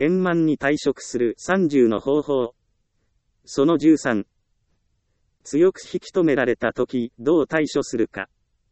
円満に退職する30の方法。その13。強く引き止められたとき、どう対処するか。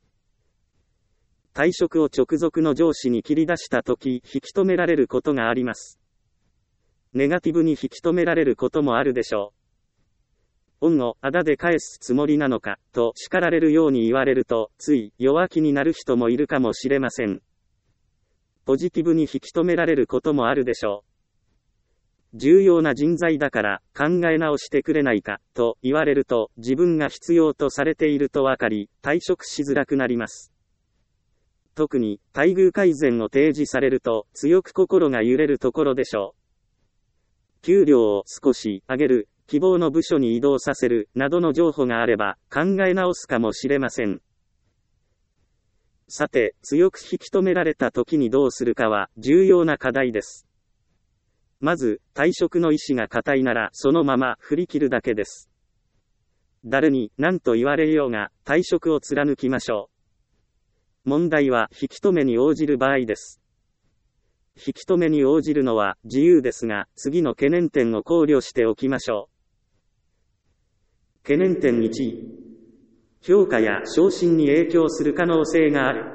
退職を直属の上司に切り出したとき、引き止められることがあります。ネガティブに引き止められることもあるでしょう。恩をあだで返すつもりなのか、と叱られるように言われると、つい弱気になる人もいるかもしれません。ポジティブに引き止められることもあるでしょう。重要な人材だから考え直してくれないか、と言われると、自分が必要とされていると分かり、退職しづらくなります。特に、待遇改善を提示されると、強く心が揺れるところでしょう。給料を少し上げる、希望の部署に移動させる、などの情報があれば、考え直すかもしれません。さて、強く引き止められた時にどうするかは、重要な課題です。まず、退職の意思が固いなら、そのまま振り切るだけです。誰に何と言われようが、退職を貫きましょう。問題は引き止めに応じる場合です。引き止めに応じるのは自由ですが、次の懸念点を考慮しておきましょう。懸念点1、評価や昇進に影響する可能性がある。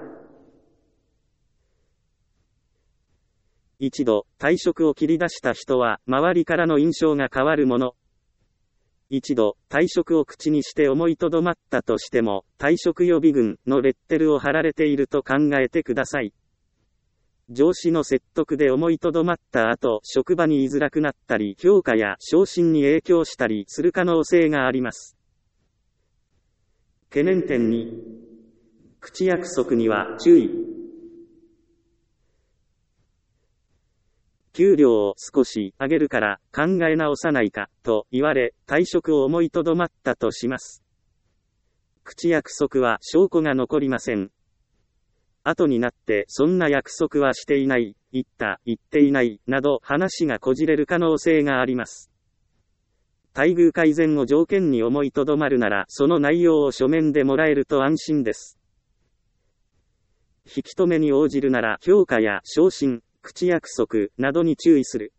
一度、退職を切り出した人は、周りからの印象が変わるもの。一度、退職を口にして思いとどまったとしても、退職予備軍のレッテルを貼られていると考えてください。上司の説得で思いとどまった後、職場に居づらくなったり、評価や昇進に影響したりする可能性があります。懸念点2、口約束には注意。給料を少し上げるから考え直さないかと言われ、退職を思いとどまったとします。口約束は証拠が残りません。後になってそんな約束はしていない、言っていないなど話がこじれる可能性があります。待遇改善を条件に思いとどまるなら、その内容を書面でもらえると安心です。引き止めに応じるなら評価や昇進、口約束などに注意する。